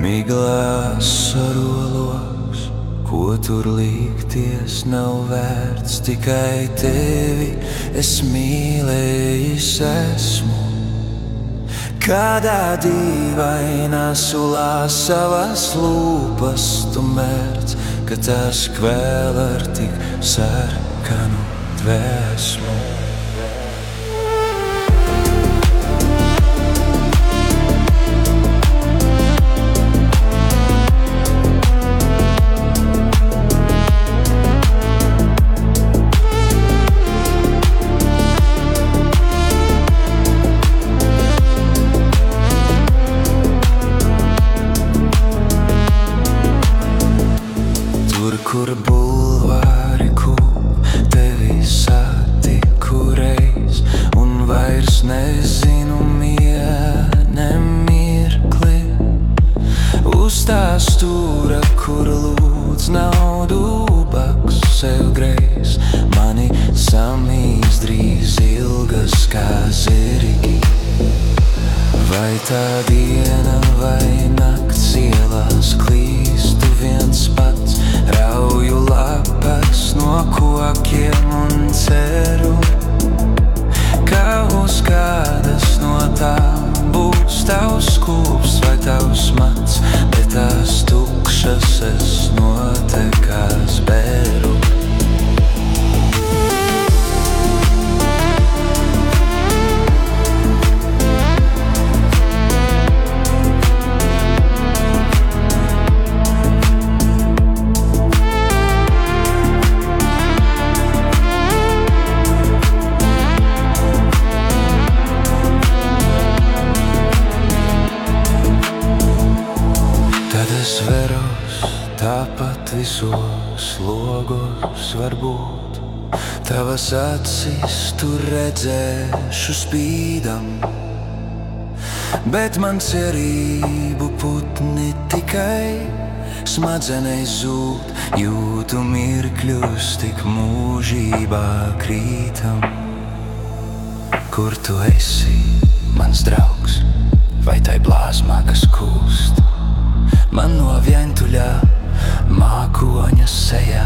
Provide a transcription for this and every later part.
Miglā saroloks, ko tur likties nav vērts, tikai tevi es mīlējis esmu. Kādā dīvainā sulā savas lūpas tu mērc, ka tās kvēl ar tik sarkanu dvēsmu. Kur bulvāri kūp, tevi satiku reiz, un vairs nezinu nemirkli. Uz tā stūra, kur lūdz naudu baks sev greiz, mani samīs drīz ilgas kā zirgi. Vai tā diena vai nakts ielās klīstu viens pats, rauju lapas no kokiem un ceru, ka uz kādas no tām būs tavs kūps vai tavs mats, bet tās tukšas es notekās beru. Es veros tāpat visos logos varbūt, tavas acis tur redzēšu spīdam, bet man cerību putni tikai smadzenēs zūd, jūtu mirkļus tik mūžībā krītam. Kur tu esi, mans draugs, vai tai blāzmā, kas kūst? Man no vientuļā mākoņa sejā,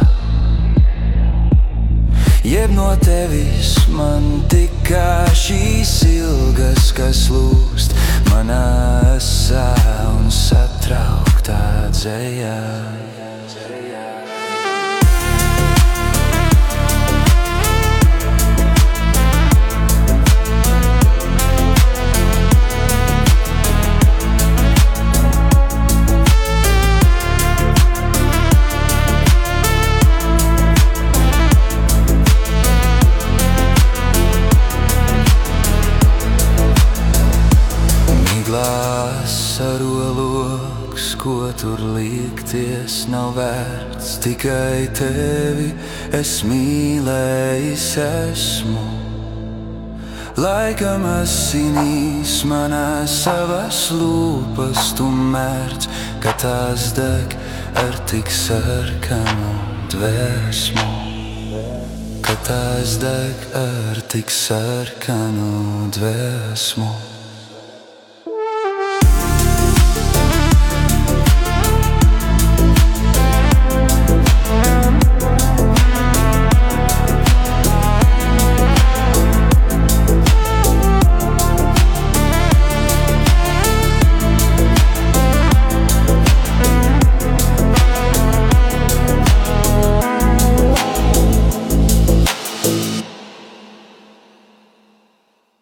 jeb no tevis man tikā šīs ilgas, kas lūst manā esā un satrauktā dzejā. Saroloks, ko tur likties nav vērts, tikai tevi es mīlējis esmu. Laikam asinīs manā savas lūpas tu mērc, ka tās deg ar tik sarkanu dvēsmu. Ka tās deg ar tik sarkanu dvēsmu.